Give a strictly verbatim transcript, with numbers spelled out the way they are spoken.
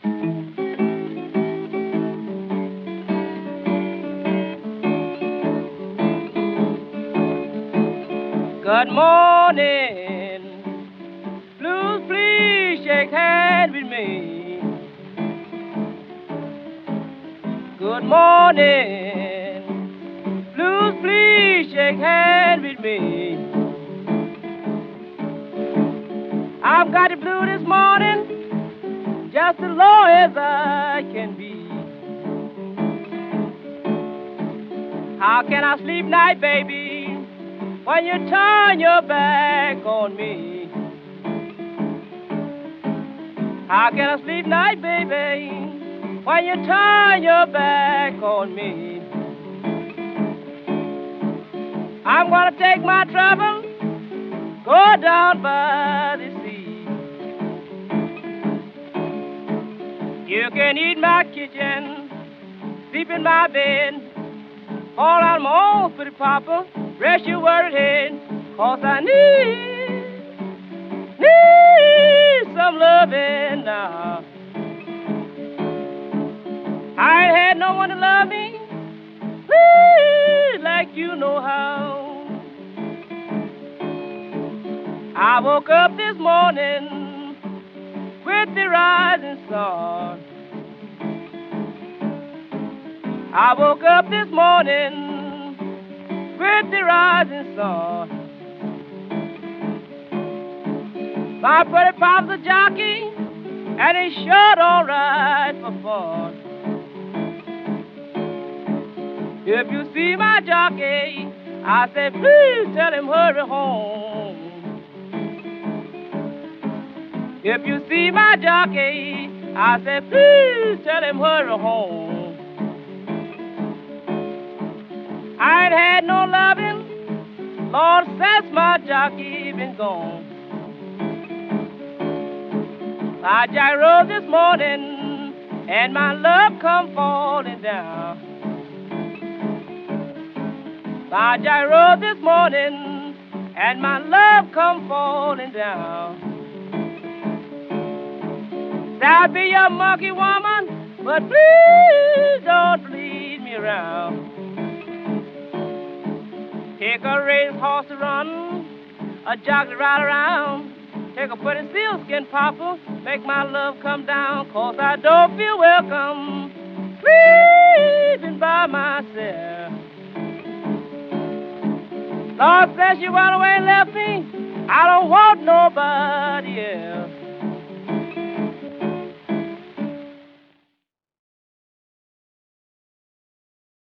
Good morning, blues, please shake hands with me. Good morning, blues, please shake hands with me. I've got the blue this morning, just as low as I can be. How can I sleep night, baby, when you turn your back on me? How can I sleep night, baby, when you turn your back on me? I'm gonna take my trouble, go down by the sea. You can eat my kitchen, sleep in my bed, fall out my own pretty papa, rest your worried head, 'cause I need, need some loving now. I ain't had no one to love me, please, like you know how. I woke up this morning with the rising sun. I woke up this morning with the rising sun. My pretty pop's a jockey, and he's sure all right for fun. If you see my jockey, I say, please tell him hurry home. If you see my jockey, I say, please tell him hurry home. I ain't had no loving, Lord, since my jockey been gone. I jack rose this morning, and my love come falling down. I jack rose this morning, and my love come falling down. I'll be your monkey woman, but please don't lead me around. Take a race horse to run, a jockey to ride around. Take a pretty sealskin popper, make my love come down, 'cause I don't feel welcome sleeping by myself. Lord bless you, went away and left me. I don't want nobody else.